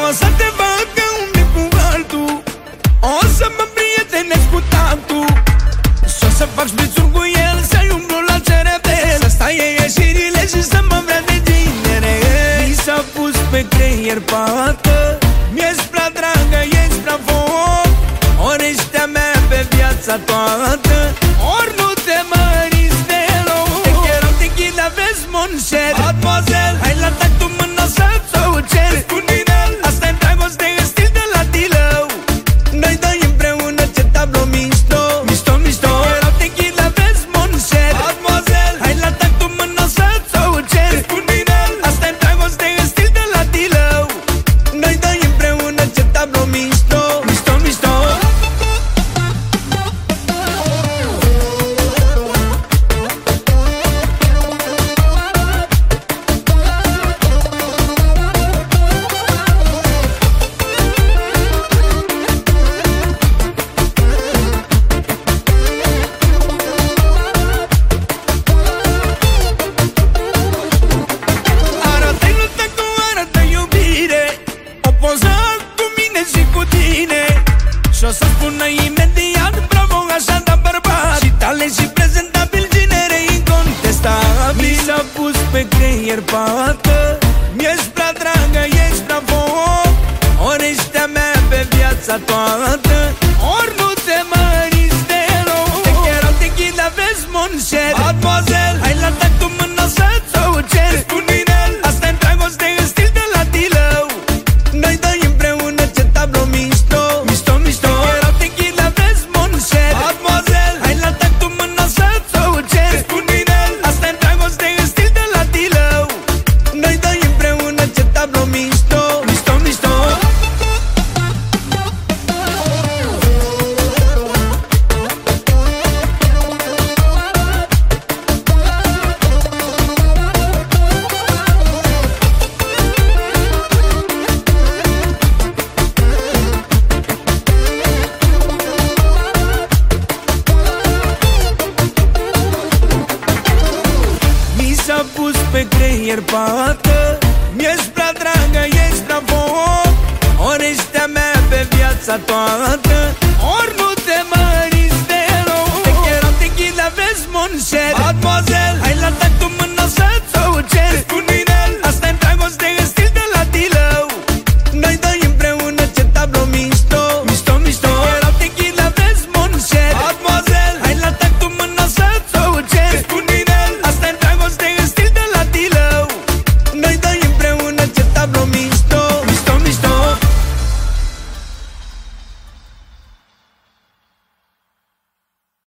O să te fac ca un mic cu altul, o să mă prietenesc cu tatu, și o să fac șprițuri cu el, să-i umblu la cerebel, să stai ieșirile și să mă vrea de ginere. Mi s-a pus pe creier pată, mi-ești prea dragă, ești prea foc, ori ești a mea pe viața toată, ori nu te măriți deloc. Te quiero, tequila, vezi, mon cher, mademoiselle, hai la tac tu mâna să-ți o cer. Spun din el, asta-i dragoste, e stil de la Dilău. Noi doi împreună, ce tablou mișto, mișto, mișto. Te quiero, tequila, vezi, mon cher, mademoiselle, hai la tac tu mâna să-ți o cer. Spun din el, asta-i dragoste, e stil de la Dilău. Noi doi împreună, ce tablou mișto, mișto, mișto. Arată-i lupta cu arată iubire, o poză cu mine și cu tine, și o să spună imediat bravo, așa da bărbat, și talent și prezentabil, genere incontestabil. Mi s-a pus pe creier pată, mi-ești prea dragă, ești prea foc, ori ești a mea pe viața toată, ori nu te măriți deloc. Te quiero, tequila, vezi, mon cher, mademoiselle, hai la tac tu mâna să-ți o cer. Spun din el, asta-i dragoste, e stil de la Dilău. Noi doi împreună, ce tablou mișto, mișto, mișto. Te quiero, tequila, vezi, mon cher, mademoiselle, hai la tac tu mâna să-ți o cer. Spun din el, asta-i dragoste, e stil de la Dilău. Noi doi împreună, ce tablou mișto, mișto, mișto. Mi s-a pus pe creier pată, mi-ești prea dragă, ești prea foc, ori ești a mea pe viața toată, ori nu te măriți deloc. Te quiero, tequila, vezi, mon cher, mademoiselle,